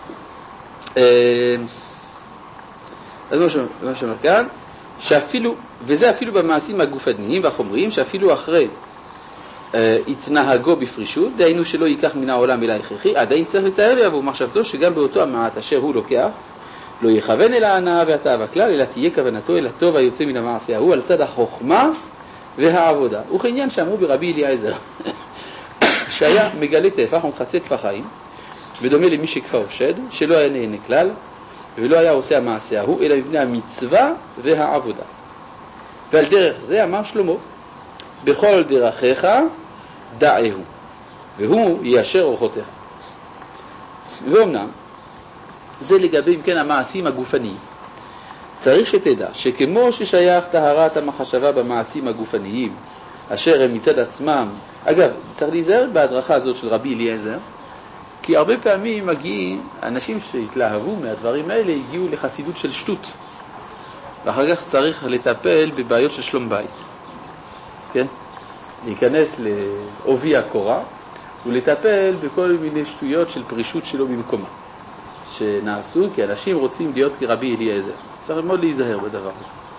אז מה שאומר כאן, שאפילו, וזה אפילו במעשים הגופניים והחומריים, שאפילו אחרי אה, התנהגו בפרישות, דהיינו שלא ייקח מן העולם אלא הכרחי, עדיין צריך לתאר לי עבור מחשבתו שגם באותו המעט אשר הוא לוקח, לא יכוון אל ההנאה והתאווה כלל, אלא תהיה כוונתו אל הטוב היוצא מן המעשה ההוא על צד החוכמה והעבודה. וכעניין שאמרו ברבי אליעזר, שהיה מגלה טפח ומכסה טפחיים, ודומה למי שכפר שד, שלא היה נהנה כלל, ולא היה עושה המעשה ההוא, אלא מבני המצווה והעבודה. ועל דרך זה אמר שלמה, בכל דרכיך דעהו, והוא יישר אורחותיך. ואומנם, זה לגבי אם כן המעשים הגופניים. צריך שתדע שכמו ששייך טהרת המחשבה במעשים הגופניים, אשר הם מצד עצמם, אגב, צריך להיזהר בהדרכה הזאת של רבי אליעזר, כי הרבה פעמים מגיעים, אנשים שהתלהבו מהדברים האלה הגיעו לחסידות של שטות, ואחר כך צריך לטפל בבעיות של שלום בית. כן? להיכנס לעובי הקורה ולטפל בכל מיני שטויות של פרישות שלו במקומה, שנעשו כי אנשים רוצים להיות כרבי אליעזר. צריך מאוד להיזהר בדבר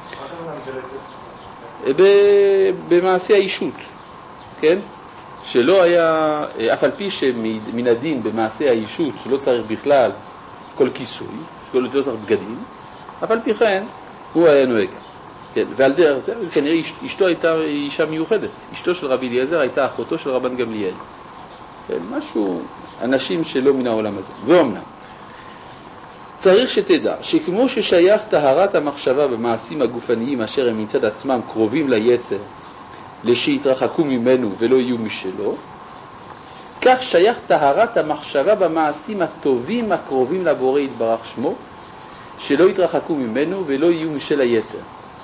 הזה. במעשה האישות, כן? שלא היה, אף על פי שמן הדין במעשה האישות שלא צריך בכלל כל כיסוי, שלא צריך בגדים, אף על פי כן הוא היה נוהג. כן, ועל דרך זה, אז כנראה אשתו הייתה אישה מיוחדת. אשתו של רבי אליעזר הייתה אחותו של רבן גמליאל. כן, משהו, אנשים שלא מן העולם הזה. ואומנם, צריך שתדע שכמו ששייך טהרת המחשבה במעשים הגופניים אשר הם מצד עצמם קרובים ליצר, לשיתרחקו ממנו ולא יהיו משלו, כך שייך טהרת המחשבה במעשים הטובים הקרובים לבורא יתברך שמו, שלא יתרחקו ממנו ולא יהיו משל היצר.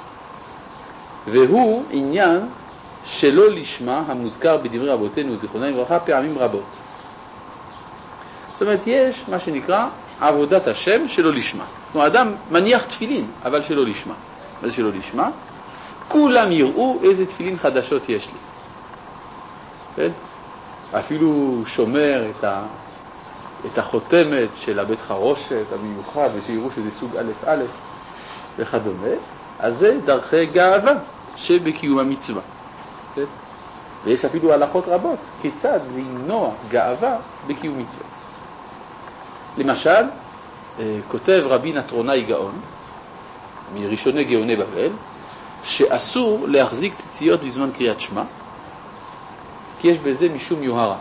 והוא עניין שלא לשמה המוזכר בדברי רבותינו זיכרונם לברכה פעמים רבות. זאת אומרת, יש מה שנקרא עבודת השם שלא לשמה. כמו אדם מניח תפילין, אבל שלא לשמה. מה זה שלא לשמה? כולם יראו איזה תפילין חדשות יש לי. כן? אפילו שומר את, ה, את החותמת של הבית חרושת המיוחד, ושיראו שזה סוג א' א' וכדומה. אז זה דרכי גאווה שבקיום המצווה. כן? ויש אפילו הלכות רבות כיצד למנוע גאווה בקיום מצווה. למשל, כותב רבי נטרונאי גאון, מראשוני גאוני בבל, שאסור להחזיק ציציות בזמן קריאת שמע, כי יש בזה משום יוהרה.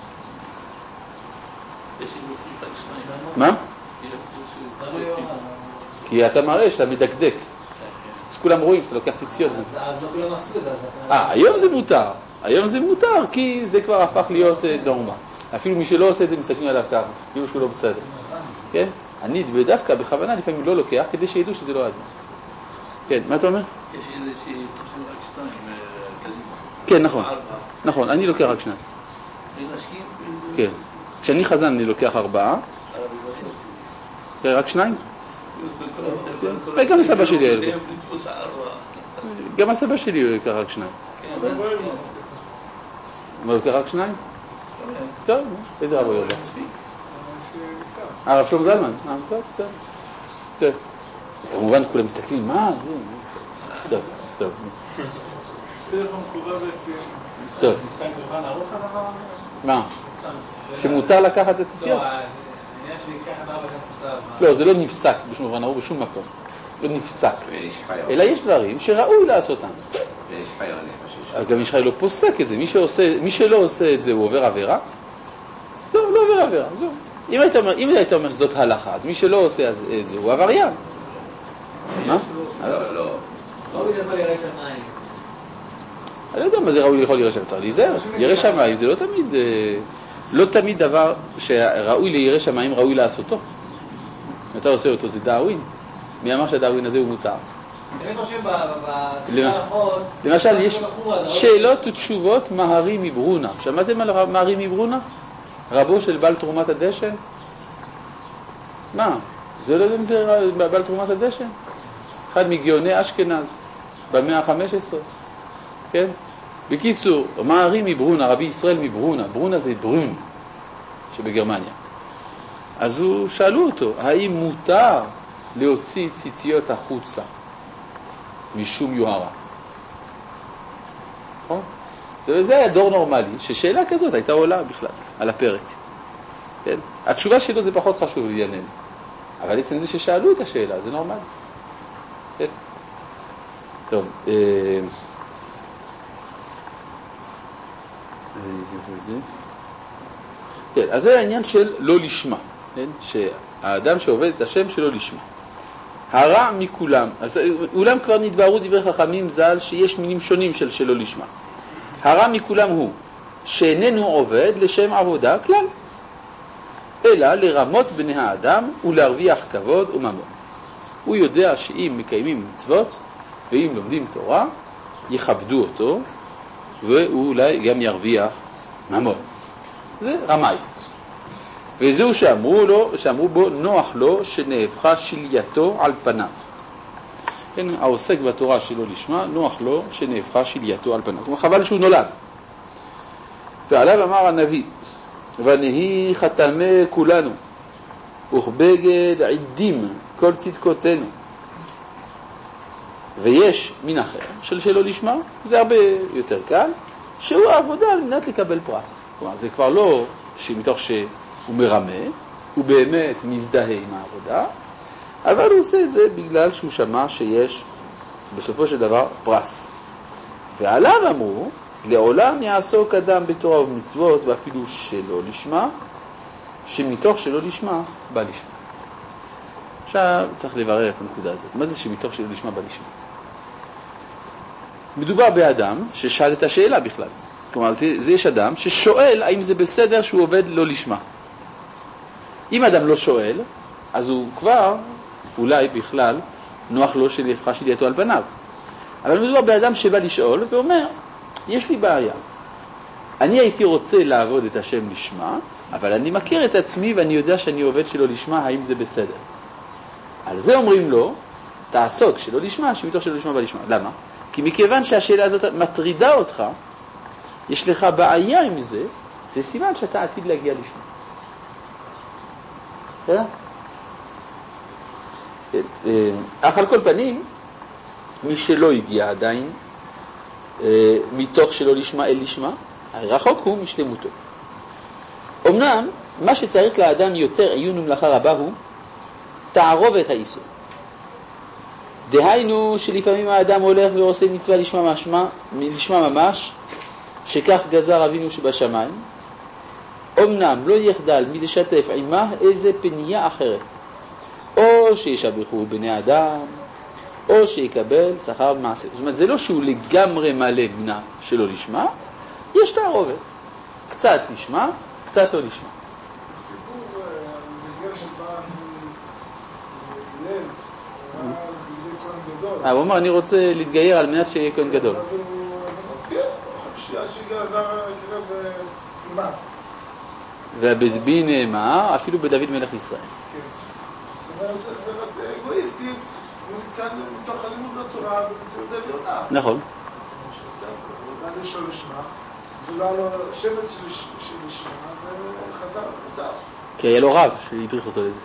מה? כי אתה מראה שאתה מדקדק. אז כולם רואים שאתה לוקח ציציות. אז לא כולם עשו את זה. אה, היום זה מותר. היום זה מותר, כי זה כבר הפך להיות נורמה. אפילו מי שלא עושה את זה מסתכלים עליו ככה, כאילו שהוא לא בסדר. כן? אני בדווקא בכוונה לפעמים לא לוקח, כדי שידעו שזה לא אדמה. כן, מה אתה אומר? יש אלה שתופסים רק שתיים קדימה. כן, נכון. נכון, אני לוקח רק שניים. לנשים? כן. כשאני חזן אני לוקח ארבעה. רק שניים? גם הסבא שלי היה לוקח. גם הסבא שלי הוא לוקח רק שניים. הוא לוקח רק שניים? טוב, איזה רבו יודע? הרב שלום זלמן. טוב, בסדר. טוב. כמובן כולם מסתכלים, מה? טוב, טוב. טוב. מה? שמותר לקחת את הציציות? לא, זה לא נפסק בשום אופן ארוך בשום מקום. לא נפסק. אלא יש דברים שראוי לעשותם. גם איש חי לא פוסק את זה. מי שלא עושה את זה הוא עובר עבירה? לא, לא עובר עבירה. זהו. אם היית אומר שזאת הלכה, אז מי שלא עושה את זה הוא עבריין. מה? לא, לא. ראוי יכול ירא שמיים. אני לא יודע מה זה ראוי יכול ירא שמיים. צריך להיזהר. ירא שמיים זה לא תמיד, לא תמיד דבר שראוי לירא שמיים ראוי לעשותו. אתה עושה אותו זה דאווין. מי אמר שהדרווין הזה הוא מותר? אני חושב בשיחה האחרון... למשל, יש שאלות ותשובות מהרי מברונה. שמעתם על מהרי מברונה? רבו של בעל תרומת הדשא? מה? זה לא יודע אם זה בעל תרומת הדשא? אחד מגאוני אשכנז, במאה ה-חמש עשרה. כן? בקיצור, מהרי מברונה, רבי ישראל מברונה. ברונה זה ברון שבגרמניה. אז הוא שאלו אותו, האם מותר להוציא ציציות החוצה משום יוהרה? נכון? זה היה דור נורמלי, ששאלה כזאת הייתה עולה בכלל, על הפרק. כן? התשובה שלו זה פחות חשוב לענייננו. אבל עצם זה ששאלו את השאלה, זה נורמלי. כן? טוב. אה... כן, אז זה העניין של לא לשמה. כן? שהאדם שעובד את השם שלו לשמה. הרע מכולם. אז אולם כבר נתבהרו דברי חכמים ז"ל שיש מינים שונים של שלא לשמה. הרע מכולם הוא שאיננו עובד לשם עבודה כלל, אלא לרמות בני האדם ולהרוויח כבוד וממון. הוא יודע שאם מקיימים מצוות ואם לומדים תורה, יכבדו אותו והוא אולי גם ירוויח ממון. זה רמאי. וזהו שאמרו לו, שאמרו בו, נוח לו שנהפכה שלייתו על פניו. כן, העוסק בתורה שלו לשמה, נוח לו שנהפכה שלייתו על פניו. כלומר, חבל שהוא נולד. ועליו אמר הנביא, ונהי חתמי כולנו, וכבגד עדים כל צדקותינו. ויש מין אחר של שלא לשמה, זה הרבה יותר קל, שהוא העבודה על מנת לקבל פרס. כלומר, זה כבר לא שמתוך שהוא מרמה, הוא באמת מזדהה עם העבודה, אבל הוא עושה את זה בגלל שהוא שמע שיש בסופו של דבר פרס. ועליו אמרו, לעולם יעסוק אדם בתורה ובמצוות, ואפילו שלא לשמה, שמתוך שלא לשמה בא לשמה. עכשיו צריך לברר את הנקודה הזאת. מה זה שמתוך שלא לשמה בא לשמה? מדובר באדם ששאל את השאלה בכלל. כלומר, זה, זה יש אדם ששואל האם זה בסדר שהוא עובד לא לשמה. אם אדם לא שואל, אז הוא כבר, אולי בכלל, נוח לו שנהפכה שלייתו על פניו. אבל מדובר באדם שבא לשאול ואומר, יש לי בעיה. אני הייתי רוצה לעבוד את השם לשמה, אבל אני מכיר את עצמי ואני יודע שאני עובד שלא לשמה, האם זה בסדר? על זה אומרים לו, תעסוק שלא לשמה, שמתוך שלא לשמה בא לשמה. למה? כי מכיוון שהשאלה הזאת מטרידה אותך, יש לך בעיה עם זה, זה סימן שאתה עתיד להגיע לשמה. אך על כל פנים, מי שלא הגיע עדיין, מתוך שלא לשמה אל לשמה, הרחוק הוא משלמותו. אמנם, מה שצריך לאדם יותר עיון ומלאכה רבה הוא, תערובת האיסור. דהיינו שלפעמים האדם הולך ועושה מצווה לשמה, משמה, לשמה ממש, שכך גזר אבינו שבשמיים, אמנם לא יחדל מלשתף עמה איזה פנייה אחרת, או שישבחו בני אדם, או שיקבל שכר במעשה. זאת אומרת, זה לא שהוא לגמרי מלא מנה שלא לשמה, יש תערובת. קצת לשמה, קצת לא לשמה. סיפור על מגיע שבא מליל, הוא היה בידי כהן גדול. הוא אומר, אני רוצה להתגייר על מנת שיהיה כהן גדול. כן, חופשייה שהגיע עזר כנראה באימה. ובזבי נאמר, אפילו בדוד מלך ישראל. כן. זאת אומרת, זה אגואיסטי, הוא כאן מתוך הלימוד לתורה, וזה עליונה. נכון. הוא בא לשאול לשמה, ולא היה לו שבט של לשמה, וחזר, חזר. כי היה לו רב שהדריך אותו לזה.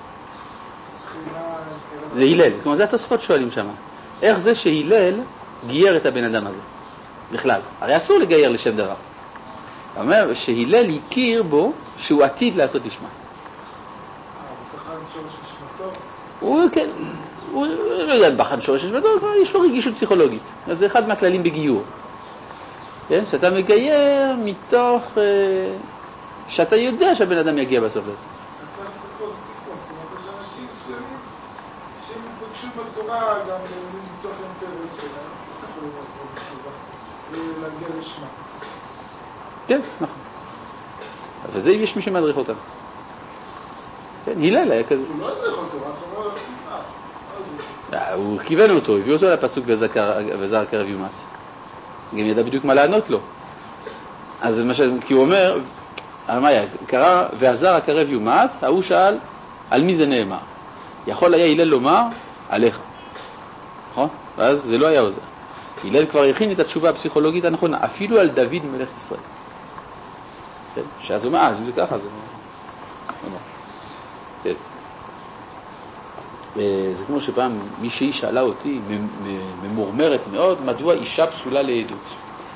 זה הילל. כלומר, זה התוספות שואלים שם. איך זה שהילל גייר את הבן אדם הזה? בכלל. הרי אסור לגייר לשם דבר. הוא אומר שהילל הכיר בו שהוא עתיד לעשות לשמה. הוא, כן, הוא לא יודע בחן שורש שמתו, יש לו רגישות פסיכולוגית. אז זה אחד מהכללים בגיור. כן? שאתה מגייר מתוך, שאתה יודע שהבן אדם יגיע בסוף לזה. אתה צריך לקרוא תיקון, זאת אומרת, יש אנשים שלמים שהם פוגשים בתורה גם מתוך האינטרס שלהם, לא יכולים לעשות בתורה, להגיע לשמה. כן, נכון. אבל זה אם יש מי שמדריך אותם. כן, הילל היה כזה. הוא לא הדריך אותו, רק אומר, הוא כיוון אותו, הביא אותו לפסוק וזר הקרב יומת. גם ידע בדיוק מה לענות לו. אז מה ש... כי הוא אומר, מה היה? קרא והזר הקרב יומת, ההוא שאל, על מי זה נאמר? יכול היה הלל לומר, עליך. נכון? ואז זה לא היה עוזר. הלל כבר הכין את התשובה הפסיכולוגית הנכונה, אפילו על דוד מלך ישראל. כן? שאז הוא אומר, אז אם זה ככה, זה... כן. זה כמו שפעם מישהי שאלה אותי, ממורמרת מאוד, מדוע אישה פסולה לעדות.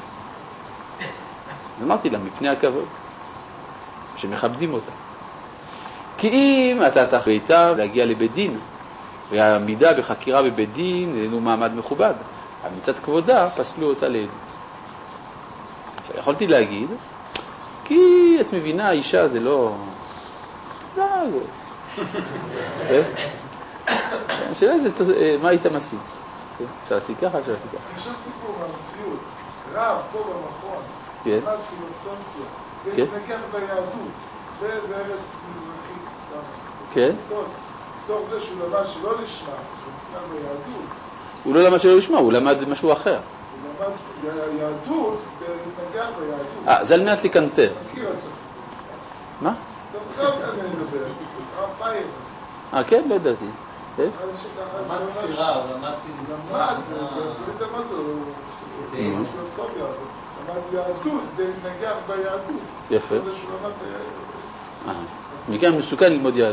אז אמרתי לה, מפני הכבוד, שמכבדים אותה. כי אם אתה תחליטה להגיע לבית דין, והעמידה בחקירה בבית דין, אינו מעמד מכובד, מצד כבודה פסלו אותה לעדות. יכולתי להגיד, כי את מבינה, האישה זה לא... לא, זה... השאלה זה, מה היית משיג? אפשר להשיג ככה, אפשר להשיג ככה. יש עוד סיפור מהמציאות, רב פה במכון, למד פילוסופיה, והתנגח ביהדות, בארץ מזרחית. כן? תוך זה שהוא למד שלא לשמה, שהוא נתנגח ביהדות. הוא לא למד שלא לשמה, הוא למד משהו אחר. הוא למד יהדות והתנגח ביהדות. אה, זה על מנת לקנטר. מה? טוב, זה עוד כאן אני מדבר, רב פייר. אה, כן? לא ידעתי. למד ספירה, הוא למד למד, בית המצור, הוא פילוסופיה, למד יהדות, נגח ביהדות. יפה. זה שהוא למד ביהדות. מכאן מסוכן ללמוד יהדות.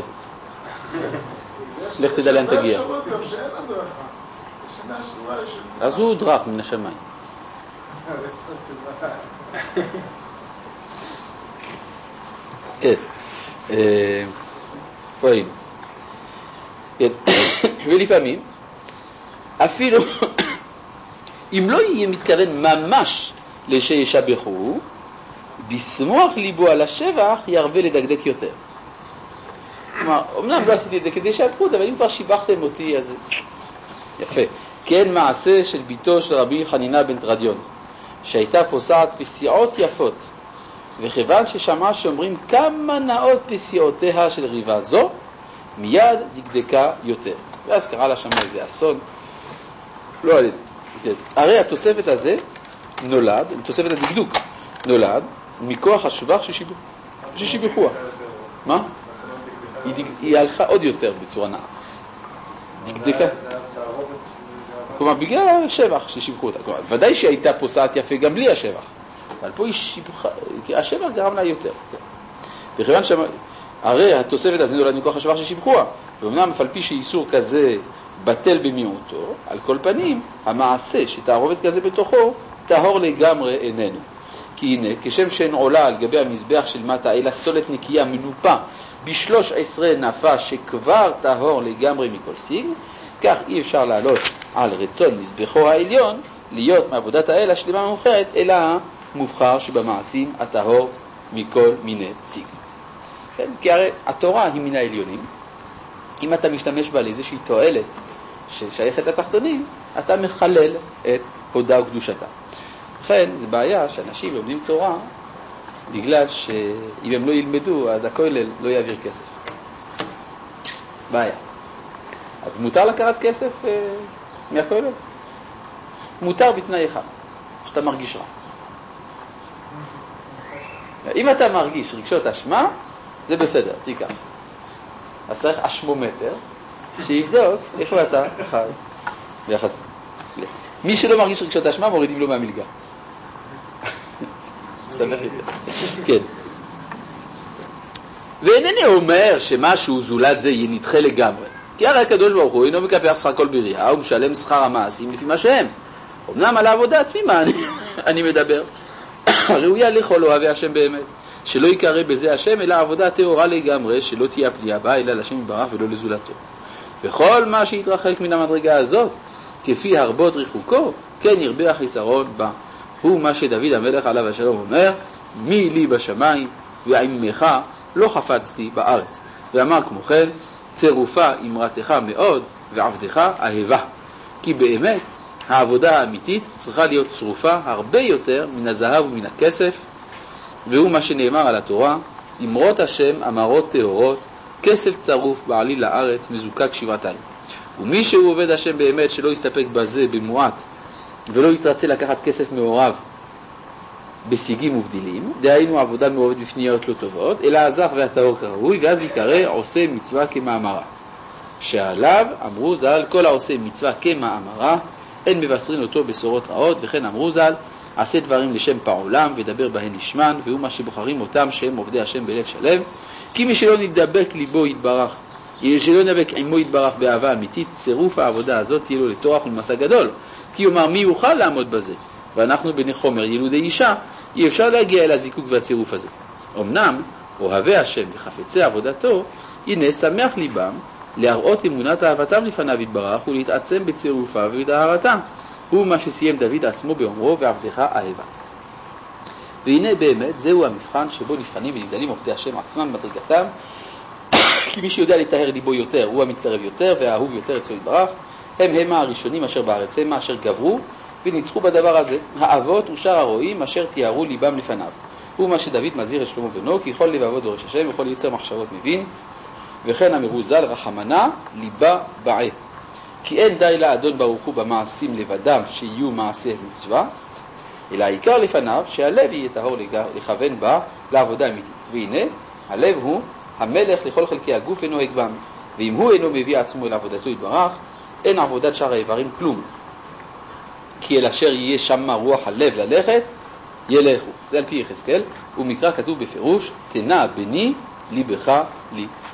לך תדע לאן תגיע. אז הוא דרך מן השמיים. כן. פה היינו. ולפעמים, אפילו אם לא יהיה מתכוון ממש לשישבחו, בסמוך ליבו על השבח ירבה לדקדק יותר. כלומר, אמנם לא עשיתי את זה כדי שיבחו, אבל אם כבר שיבחתם אותי, אז יפה. כן, מעשה של ביתו של רבי חנינה בן תרדיון, שהייתה פוסעת פסיעות יפות, וכיוון ששמע שאומרים כמה נאות פסיעותיה של ריבה זו, מיד דקדקה יותר. ואז קרא לה שם איזה אסון. לא יודע. הרי התוספת הזה נולד, תוספת הדקדוק, נולד מכוח השבח ששיבחוה. מה? היא, דק, היא הלכה עוד יותר בצורה נאה. דקדקה. כלומר, בגלל השבח ששיבחו אותה. כלומר, ודאי שהייתה פוסעת יפה גם בלי השבח. אבל פה היא שיבחה, כי השבח גרם לה יותר. וכיוון שמה... הרי התוספת הזה נולד מכוח השבח ששיבחוה, ואומנם אף על פי שאיסור כזה בטל במיעוטו, על כל פנים, המעשה שתערובת כזה בתוכו, טהור לגמרי איננו. כי הנה, כשם שאין עולה על גבי המזבח של מטה, אלא סולת נקייה מנופה בשלוש עשרה נפה שכבר טהור לגמרי מכל סיג, כך אי אפשר לעלות על רצון מזבחו העליון, להיות מעבודת האל השלמה המאוחרת, אלא המובחר שבמעשים הטהור מכל מיני סיג. כן? כי הרי התורה היא מן העליונים. אם אתה משתמש בה לאיזושהי תועלת ששייכת לתחתונים, אתה מחלל את הודה וקדושתה. לכן, זו בעיה שאנשים לומדים תורה בגלל שאם הם לא ילמדו, אז הכולל לא יעביר כסף. בעיה. אז מותר לקחת כסף אה, מהכולל? מותר בתנאי אחד, שאתה מרגיש רע. אם אתה מרגיש רגשות אשמה, זה בסדר, תיקח. אז צריך אשמומטר, שיבדוק איפה אתה חי ביחס. מי שלא מרגיש רגשות אשמה, מורידים לו מהמלגה. סמך את זה. כן. ואינני אומר שמשהו זולת זה ינדחה לגמרי. כי הרי הקדוש ברוך הוא אינו מקפח שכר כל בריאה, הוא משלם שכר המעשים לפי מה שהם. אמנם על העבודה תמימה אני, אני מדבר. ראויה לכל אוהבי השם באמת. שלא יקרא בזה השם, אלא עבודה טהורה לגמרי, שלא תהיה פנייה בה, אלא לשם יתברך ולא לזולתו. וכל מה שיתרחק מן המדרגה הזאת, כפי הרבות ריחוקו, כן ירבה החיסרון בה. הוא מה שדוד המלך עליו השלום אומר, מי לי בשמיים ועמך לא חפצתי בארץ. ואמר כמו כן, צירופה אמרתך מאוד ועבדך אהבה. כי באמת העבודה האמיתית צריכה להיות צרופה הרבה יותר מן הזהב ומן הכסף, והוא מה שנאמר על התורה, אמרות השם אמרות טהורות, כסף צרוף בעליל לארץ מזוקק שבעתיים. ומי שהוא עובד השם באמת שלא יסתפק בזה במועט ולא יתרצה לקחת כסף מעורב בשיגים ובדילים, דהיינו עבודה מעורבת בפניות לא טובות, אלא הזך והטהור כראוי, ואז יקרא עושה מצווה כמאמרה. שעליו אמרו ז"ל, כל העושה מצווה כמאמרה, אין מבשרין אותו בשורות רעות, וכן אמרו ז"ל, עשה דברים לשם פעולם ודבר בהן לשמן, והוא מה שבוחרים אותם שהם עובדי השם בלב שלם, כי מי שלא נדבק ליבו יתברך, שלא נדבק עמו יתברך באהבה אמיתית, צירוף העבודה הזאת יהיה לו לטורח ולמסע גדול, כי יאמר מי יוכל לעמוד בזה? ואנחנו בני חומר ילודי אישה, אי אפשר להגיע אל הזיקוק והצירוף הזה. אמנם, אוהבי השם וחפצי עבודתו, הנה שמח ליבם להראות אמונת אהבתם לפניו יתברך ולהתעצם בצירופיו ובטהרתם. הוא מה שסיים דוד עצמו באומרו ועבדך אהבה. והנה באמת זהו המבחן שבו נבחנים ונבדלים עובדי השם עצמם במדרגתם, כי מי שיודע לטהר ליבו יותר הוא המתקרב יותר והאהוב יותר אצלו יתברך. הם הם הראשונים אשר בארץ, הם אשר גברו וניצחו בדבר הזה, האבות ושאר הרועים אשר תיארו ליבם לפניו. הוא מה שדוד מזהיר את שלמה בנו, כי כל לבבות דורש השם וכל יצר מחשבות מבין, וכן אמרו ז"ל רחמנה ליבה בעה. כי אין די לאדון ברוך הוא במעשים לבדם שיהיו מעשי מצווה, אלא העיקר לפניו שהלב יהיה טהור לכוון בה לעבודה אמיתית. והנה הלב הוא המלך לכל חלקי הגוף ונוהג בם, ואם הוא אינו מביא עצמו אל עבודתו יתברך, אין עבודת שאר האיברים כלום. כי אל אשר יהיה שם רוח הלב ללכת, ילכו. זה על פי יחזקאל, ומקרא כתוב בפירוש, תנה בני ליבך לי.